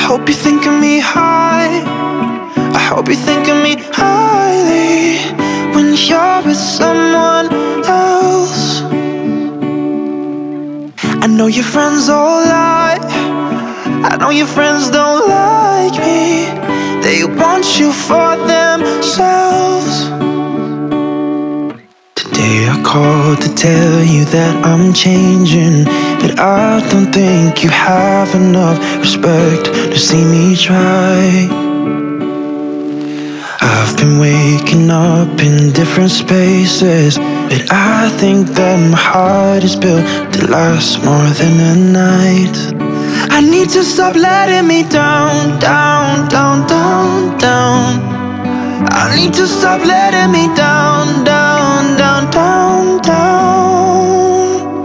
hope you think of me high. I hope you think of me highly when you're with someone else. I know your friends all lie. I know your friends don't like me. They want you for themselves. Today I called to tell you that I'm changing, but I don't think you have enough respect to see me try. I've been waking up in different spaces, but I think that my heart is built to last more than a night. I need to stop letting me down, down, down, down, down. I need to stop letting me down, down, down, down, down.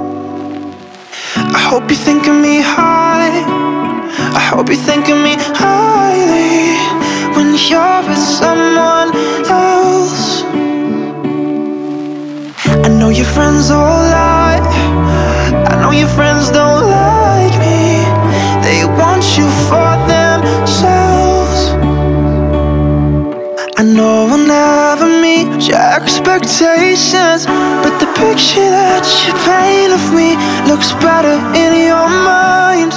I hope you think of me high. I hope you think of me highly when you're with someone else. I know your friends all lie. I know your friends don't like me. They want you for themselves. I know I'll never meet your expectations, but the picture that you paint of me looks better in your mind.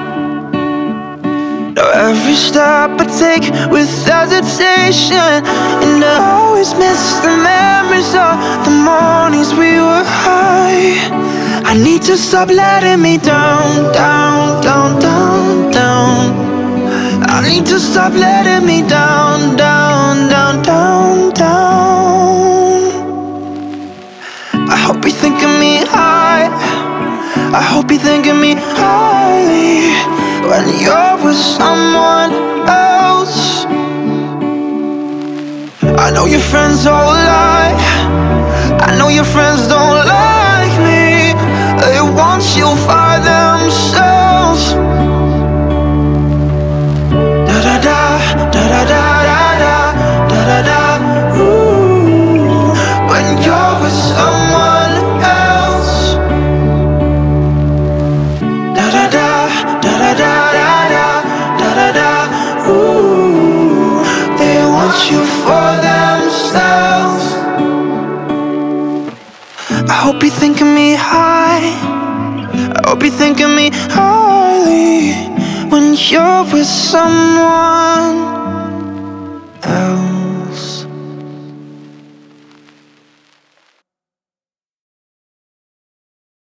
Now every step I take with hesitation, and I always miss the memories of the mornings we were high. I need to stop letting me down, down, down, down, down. I need to stop letting me down, down, down, down, down. I hope you think of me high. I hope you think of me highly when you're with someone else. I know your friends all lie. I know your friends don't like me. They want you for themselves. Da da da, da da da da da da da. Ooh, when you're with someone else. Da da da, da da da da da da da. Ooh, they want you for themselves. I hope you think of me high. I hope you think of me highly when you're with someone else.